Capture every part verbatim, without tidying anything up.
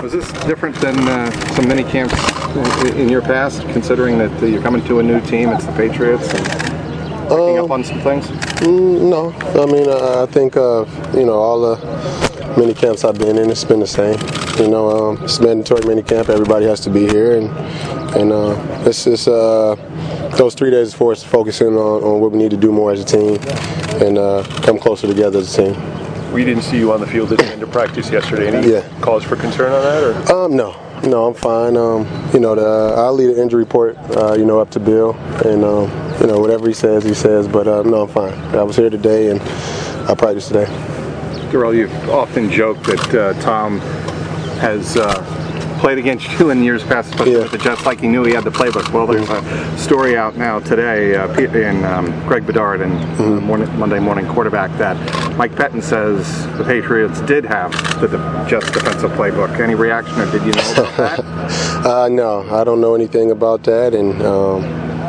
Was this different than uh, some mini camps in your past, considering that uh, you're coming to a new team, it's the Patriots, and picking um, up on some things? Mm, no, I mean, uh, I think, uh, you know, all the mini camps I've been in, it's been the same. You know, um, it's mandatory mini camp, everybody has to be here, and, and uh, it's just uh, those three days for us focusing on, on what we need to do more as a team and uh, come closer together as a team. We didn't see you on the field at the end of practice yesterday. Any yeah. cause for concern on that? Or? Um, no, no, I'm fine. Um, you know, the, I'll leave the injury report, uh, you know, up to Bill, and um, you know, whatever he says, he says. But uh, no, I'm fine. I was here today, and I practiced today. Darrell, you've often joked that uh, Tom has uh, played against you in years past, especially yeah. with the Jets, like he knew he had the playbook. Well, there's a story out now today uh, in um, Greg Bedard and mm-hmm. uh, morning, Monday Morning Quarterback that Mike Pettine says the Patriots did have the, the Jets defensive playbook. Any reaction, or did you know about that? uh, no, I don't know anything about that, and um,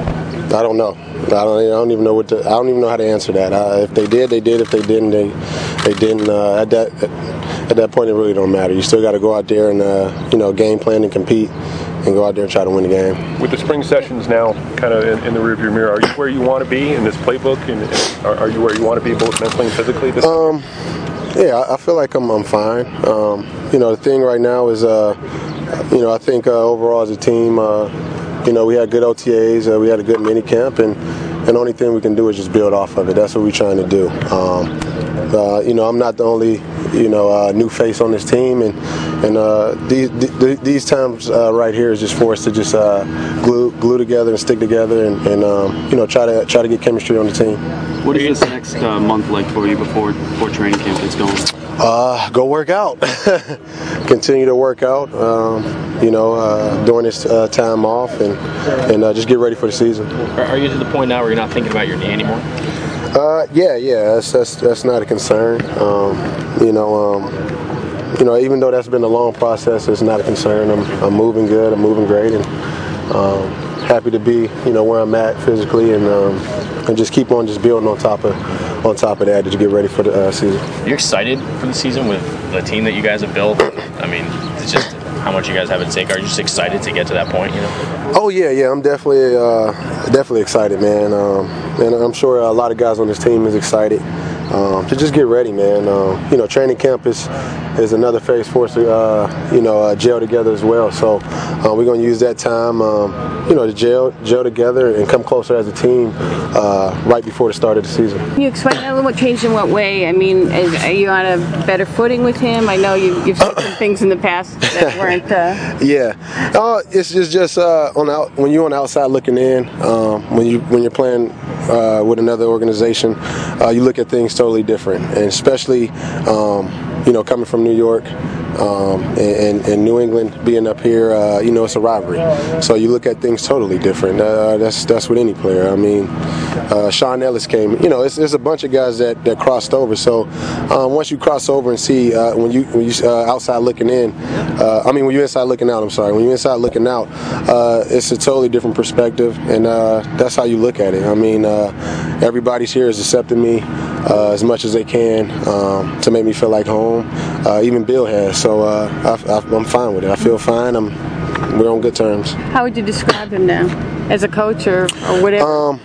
I don't know. I don't, I don't even know what to, I don't even know how to answer that. Uh, if they did, they did. If they didn't, they they didn't. Uh, at that at that point, it really don't matter. You still got to go out there and uh, you know, game plan and compete, and go out there and try to win the game. With the spring sessions now kind of in, in the rearview mirror, are you where you want to be in this playbook? And, and are, are you where you want to be both mentally and physically? This um, yeah, I feel like I'm I'm fine. Um, you know, the thing right now is, uh, you know, I think uh, overall as a team. Uh, You know, we had good O T As, uh, we had a good mini camp, and, and the only thing we can do is just build off of it. That's what we're trying to do. Um, uh, you know, I'm not the only, you know, uh, new face on this team, and and uh, these these times uh, right here is just for us to just uh, glue glue together and stick together, and, and um, you know, try to try to get chemistry on the team. What is this next uh, month like for you before before training camp gets going? Uh, go work out. Continue to work out. Um, you know, uh, during this uh, time off, and and uh, just get ready for the season. Are you to the point now where you're not thinking about your knee anymore? Uh, yeah, yeah. That's that's that's not a concern. Um, you know, um, you know, even though that's been a long process, it's not a concern. I'm I'm moving good. I'm moving great, and um, happy to be, you know, where I'm at physically, and um, and just keep on just building on top of. on top of that to get ready for the uh, season. Are you excited for the season with the team that you guys have built? I mean, it's just how much you guys have at stake. Are you just excited to get to that point, you know? Oh, yeah, yeah. I'm definitely uh, definitely excited, man. Um, and I'm sure a lot of guys on this team is excited um, to just get ready, man. Um, you know, training camp is, is another phase for us to, uh, you know, uh, gel together as well. So uh, we're going to use that time, um, you know, to gel, gel together and come closer as a team uh, right before the start of the season. Can you explain that a little? Changed in what way? I mean, is, are you on a better footing with him? I know you, you've said some things in the past that weren't. Uh... Yeah, uh, it's just just uh, on the out, when you're on the outside looking in, um, when you when you're playing uh, with another organization, uh, you look at things totally different, and especially um, you know, coming from New York. Um, and, and New England being up here, uh, you know, it's a rivalry. So you look at things totally different. Uh, that's that's with any player. I mean, uh, Sean Ellis came. You know, it's, there's a bunch of guys that, that crossed over. So um, once you cross over and see uh, when you when you uh, outside looking in, uh, I mean when you're inside looking out. I'm sorry. When you're inside looking out, uh, it's a totally different perspective, and uh, that's how you look at it. I mean, uh, everybody's here is accepting me uh, as much as they can um, to make me feel like home. Uh, even Bill has. So So uh, I, I, I'm fine with it. I feel fine. I'm, we're on good terms. How would you describe him now, as a coach or, or whatever? Um,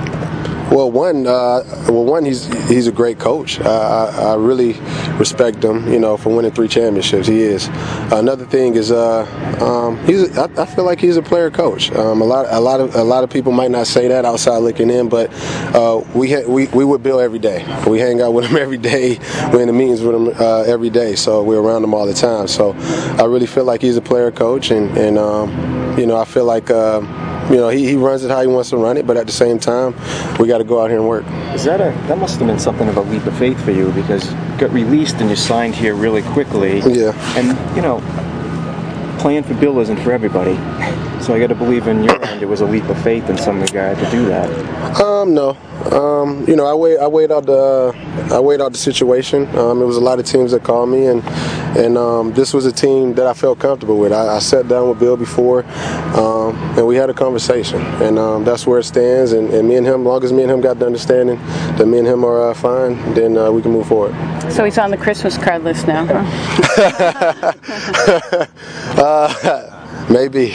well, one, uh, well, one, he's he's a great coach. I, I, I really respect him, you know, for winning three championships. He is. Another thing is, uh, um, he's. A, I, I feel like he's a player coach. Um, a lot, a lot of, a lot of people might not say that outside looking in, but uh, we ha- we we with Bill every day. We hang out with him every day. We're in the meetings with him uh, every day. So we're around him all the time. So I really feel like he's a player coach, and and um, you know, I feel like. Uh, You know, he, he runs it how he wants to run it, but at the same time, we got to go out here and work. Is that a that must have been something of a leap of faith for you, because you got released and you signed here really quickly. Yeah. And you know, playing for Bill isn't for everybody, so I got to believe in your end it was a leap of faith in some of the guys to do that. Um, no. Um, you know, I weighed I weighed out the uh, I weighed out the situation. Um, it was a lot of teams that called me, and and um, this was a team that I felt comfortable with. I, I sat down with Bill before, um, and we had a conversation, and um, that's where it stands. And, and me and him, as long as me and him got the understanding that me and him are uh, fine, then uh, we can move forward. So he's on the Christmas card list now, huh? uh, maybe.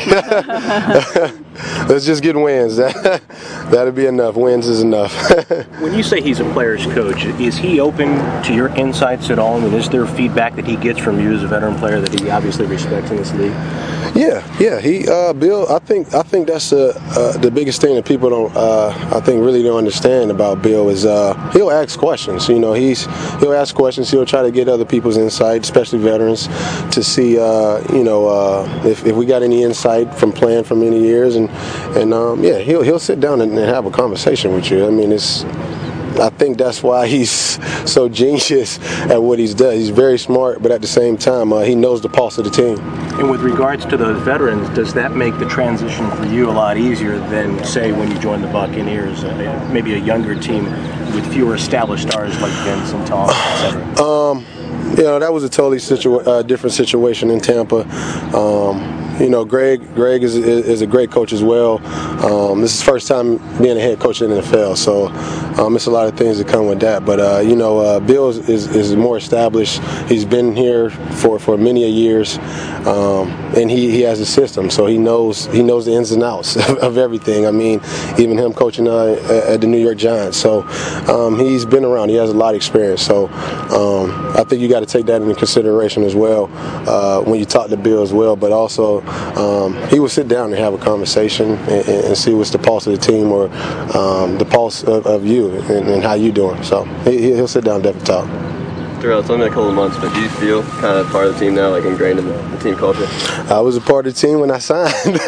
Let's just get wins. That, that'll be enough. Wins is enough. When you say he's a player's coach, is he open to your insights at all? I mean, is there feedback that he gets from you as a veteran player that he obviously respects in this league? Yeah, yeah. He, uh, Bill. I think, I think that's uh, uh, the biggest thing that people don't, uh, I think, really don't understand about Bill is uh, he'll ask questions. You know, he's he'll ask questions. He'll try to get other people's insight, especially veterans, to see, uh, you know, uh, if, if we got any insight from playing for many years, and and um, yeah, he'll he'll sit down and, and have a conversation with you. I mean, it's. I think that's why he's so genius at what he's done. He's very smart, but at the same time, uh, he knows the pulse of the team. And with regards to those veterans, does that make the transition for you a lot easier than, say, when you joined the Buccaneers, uh, maybe a younger team with fewer established stars like Vince and Tom, et cetera? Um, you know, that was a totally situa- uh, different situation in Tampa. Um, You know, Greg. Greg is, is is a great coach as well. Um, this is his first time being a head coach in the N F L, so um, it's a lot of things that come with that. But uh, you know, uh, Bill is, is, is more established. He's been here for, for many a years, um, and he, he has a system, so he knows he knows the ins and outs of, of everything. I mean, even him coaching uh, at the New York Giants, so um, he's been around. He has a lot of experience. So um, I think you got to take that into consideration as well uh, when you talk to Bill as well. But also. Um, he would sit down and have a conversation and, and see what's the pulse of the team or um, the pulse of, of you and, and how you doing. So he, he'll sit down and definitely talk. Terrell, it's only been a couple of months, but do you feel kind of part of the team now, like ingrained in the, the team culture? I was a part of the team when I signed.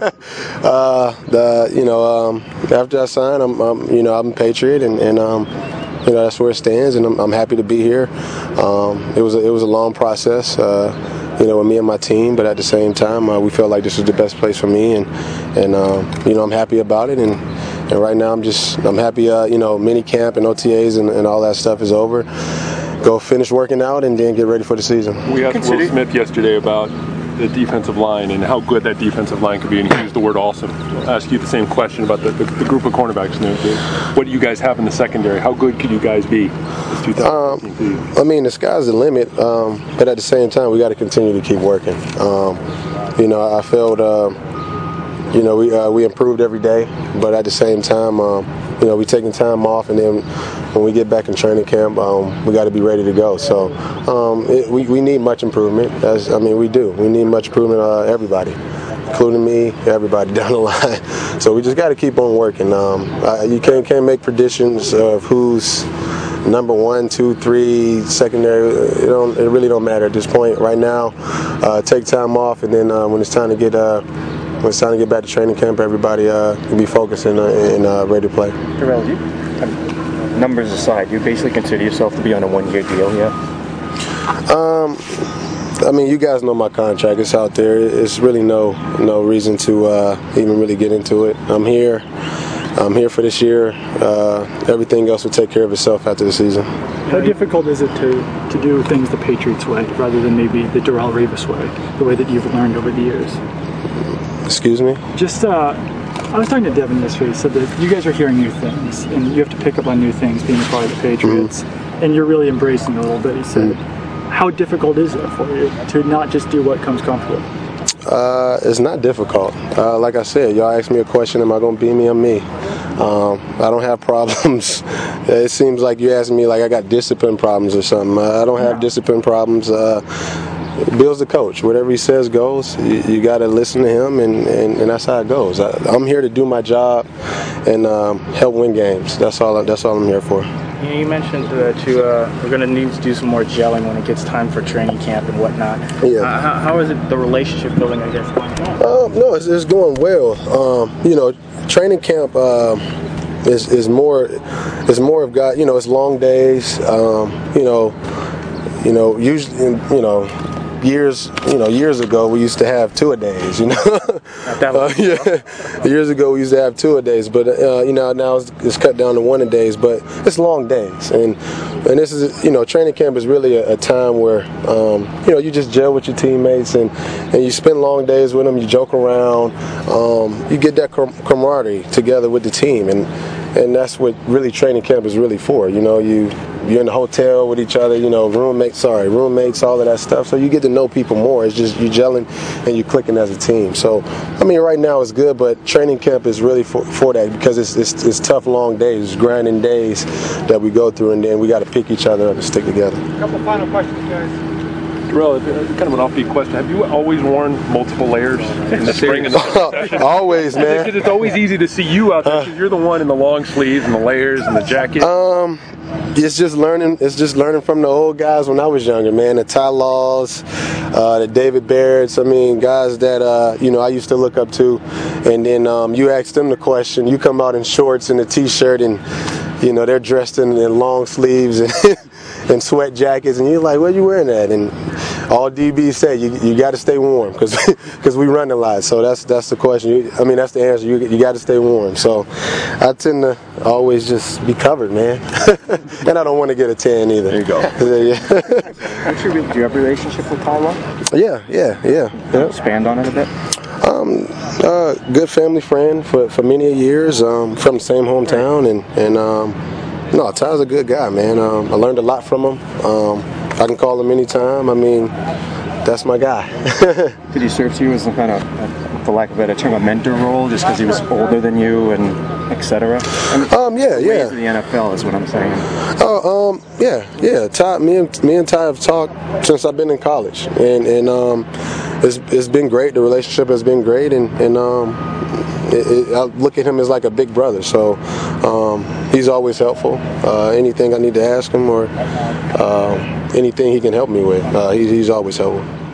uh, the, you know, um, after I signed, I'm, I'm, you know, I'm a Patriot, and, and um, you know, that's where it stands, and I'm, I'm happy to be here. Um, it was a, it was a long process. Uh, You know, with me and my team, but at the same time, uh, we felt like this was the best place for me, and and um, you know, I'm happy about it, and and right now I'm just I'm happy. Uh, you know, mini camp and O T As and, and all that stuff is over. Go finish working out and then get ready for the season. We asked Will Smith yesterday about the defensive line and how good that defensive line could be, and he used the word awesome. I'll ask you the same question about the, the, the group of cornerbacks. What do you guys have in the secondary? How good could you guys be this two thousand eighteen season? Um, I mean, the sky's the limit, um, but at the same time, we got to continue to keep working. Um, you know, I felt, uh, you know, we uh, we improved every day, but at the same time, um, you know, we taking time off, and then when we get back in training camp, um, we got to be ready to go. So um, it, we we need much improvement. As I mean, we do. We need much improvement. Uh, everybody, including me, everybody down the line. So we just got to keep on working. Um, I, you can't can't make predictions of who's number one, two, three, secondary. It don't. It really don't matter at this point. Right now, uh, take time off, and then uh, when it's time to get. Uh, When it's time to get back to training camp, everybody uh, can be focused and, uh, and uh, ready to play. Terrell, you, numbers aside, you basically consider yourself to be on a one-year deal, yeah? Um, I mean, you guys know my contract. It's out there. It's really no no reason to uh, even really get into it. I'm here. I'm here for this year. Uh, everything else will take care of itself after the season. How difficult is it to, to do things the Patriots way rather than maybe the Darrelle Revis way, the way that you've learned over the years? Excuse me? Just, uh, I was talking to Devin yesterday. He said that you guys are hearing new things, and you have to pick up on new things being a part of the Patriots, mm-hmm. and you're really embracing it a little bit, he said. Mm-hmm. How difficult is it for you to not just do what comes comfortable? Uh, it's not difficult. Uh, like I said, y'all asked me a question, am I going to be me? I'm me. Um, I don't have problems. It seems like you asked me like I got discipline problems or something. Uh, I don't have discipline problems. Uh, Bill's the coach. Whatever he says goes. You, you got to listen to him, and, and, and that's how it goes. I, I'm here to do my job and um, help win games. That's all. That's all I'm here for. Yeah, you mentioned that you uh, we're going to need to do some more gelling when it gets time for training camp and whatnot. Yeah. Uh, how, how is it the relationship building? I guess. Um, no, it's, it's going well. Um, you know, training camp. Um, is is more is more of God. You know, it's long days. Um, you know, you know, usually, you know. years, you know, years ago we used to have two a days. You know, uh, yeah. Years ago we used to have two a days, but uh, you know now it's, it's cut down to one a days. But it's long days, and and this is, you know, training camp is really a, a time where um, you know, you just gel with your teammates and and you spend long days with them. You joke around, um, you get that com- camaraderie together with the team, and and that's what really training camp is really for. You know, you. You're in the hotel with each other, you know, roommates, sorry, roommates, all of that stuff. So you get to know people more. It's just you gelling and you clicking as a team. So, I mean, right now it's good, but training camp is really for, for that because it's, it's it's tough, long days, grinding days that we go through, and then we got to pick each other up and stick together. A couple final questions, guys. Terrell, kind of an offbeat question. Have you always worn multiple layers in the spring? And the Always, man. Because it's always easy to see you out there because you're the one in the long sleeves and the layers and the jacket. Um, it's just learning. It's just learning from the old guys when I was younger, man. The Ty Laws, uh, the David Barretts. I mean, guys that uh, you know I used to look up to. And then um, you ask them the question. You come out in shorts and a t-shirt, and you know they're dressed in, in long sleeves and. and sweat jackets, and you're like, "Where you wearing that?" And all D Bs say, "You you got to stay warm because because we run a lot." So that's that's the question. You, I mean, that's the answer. You you got to stay warm. So I tend to always just be covered, man, and I don't want to get a tan either. There you go. Yeah. What's your, do you have a relationship with Tyler? Yeah, yeah, yeah. yeah. Expand on it a bit. Um, uh, good family friend for for many years. Um, from the same hometown, and and um. No, Ty's a good guy, man. Um, I learned a lot from him. Um, I can call him anytime. I mean, that's my guy. Did he serve to you as some kind of, uh, for lack of a better term, a mentor role, just because he was older than you and et cetera? I mean, um, yeah, yeah. Ways of the N F L is what I'm saying. Oh, um, yeah, yeah. Ty, me and me and Ty have talked since I've been in college, and and um, it's it's been great. The relationship has been great, and and um. It, it, I look at him as like a big brother, so um, he's always helpful. Uh, anything I need to ask him or uh, anything he can help me with, uh, he, he's always helpful.